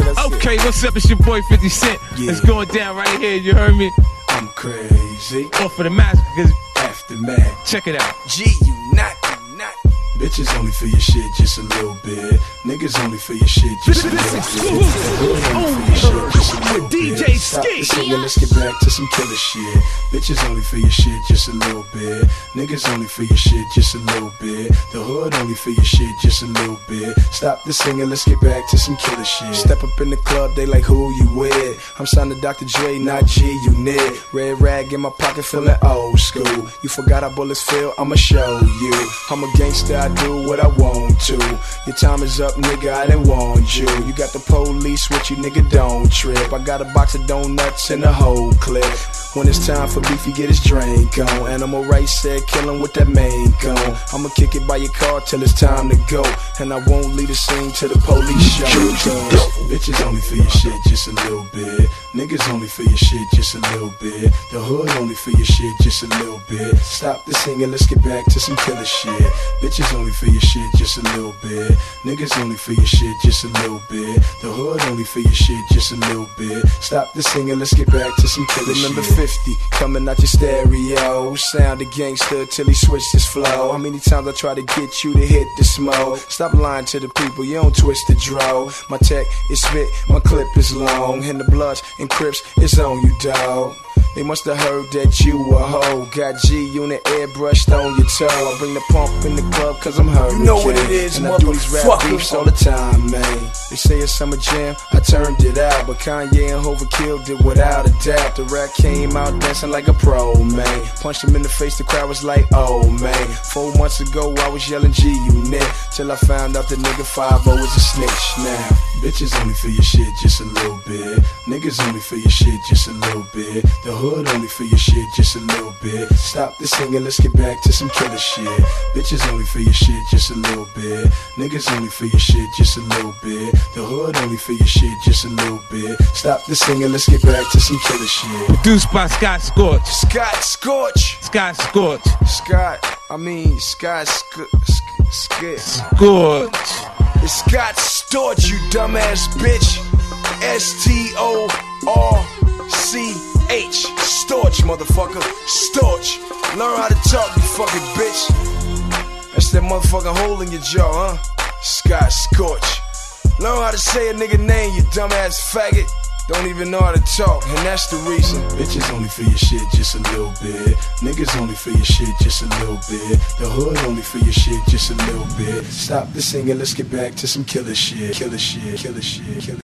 Okay, what's up? It's your boy 50 Cent. Yeah. It's going down right here, you heard me? I'm crazy. Off for the mask, because Aftermath. check it out. You not. Bitches only for your shit just a little bit. Niggas only for your shit just a little bit. Only for your shit just a little bit. Stop the singing, let's get back to some killer shit. Bitches only for your shit just a little bit. Niggas only for your shit just a little bit. The hood only for your shit just a little bit. Stop the singing, let's get back to some killer shit. Step up in the club, they like who you with. I'm signed to Dr. Dre, not G-Unit. Red rag in my pocket, feeling old school. You forgot how bullets feel, I'ma show you. I'm a gangster, I do what I want to. Your time is up, nigga, I didn't want you. You got the police with you, nigga, don't trip. I got a box of donuts and a whole clip. When it's time for beef, you get his drink on. Animal rights said, kill him with that main gun. I'ma kick it by your car till it's time to go. And I won't leave the scene till the police show. Bitches only for your shit just a little bit. Niggas only for your shit just a little bit. The hood only for your shit just a little bit. Stop the singing, let's get back to some killer shit. Bitches only for your shit just a little bit. Niggas only for your shit just a little bit. The hood only for your shit just a little bit. Stop the singing, let's get back to some killer shit. Remember 50 coming out your stereo. Sound a gangster till he switched his flow. How many times I try to get you to hit the smoke? Stop lying to the people, you don't twist the draw. My tech is spit, my clip is long. And the Bloods and Crips is on you, dawg. They must have heard that you a hoe. Got G-Unit airbrushed on your toe. I bring the pump in the club cause I'm hurt. You know what it is, and I do these rap beefs all the time, man. They say it's summer jam, I turned it out. But Kanye and Hova killed it without a doubt. The rap came out dancing like a pro, man. Punched him in the face, the crowd was like, oh, man. 4 months ago I was yelling G-Unit, till I found out the nigga 5-0 was a snitch. Now, bitches only for your shit just a little bit. Niggas only for your shit just a little bit. The hood only for your shit just a little bit. Stop the singing, let's get back to some killer shit. Bitches only for your shit just a little bit. Niggas only for your shit just a little bit. The hood only for your shit just a little bit. Stop the singing, let's get back to some killer shit. Produced by Scott Scorch. Scott Scorch. Scott Scorch. Scott Scorch. It's Scott Storch, you dumbass bitch. S-T-O-R-C-H. Storch, motherfucker. Storch. Learn how to talk, you fucking bitch. That's that motherfucking hole in your jaw, huh? Scott Scorch. Learn how to say a nigga name, you dumbass faggot. Don't even know how to talk, and that's the reason. Bitches only for your shit just a little bit. Niggas only for your shit just a little bit. The hood only for your shit just a little bit. Stop the singing, let's get back to some killer shit. Killer shit, killer shit, killer shit.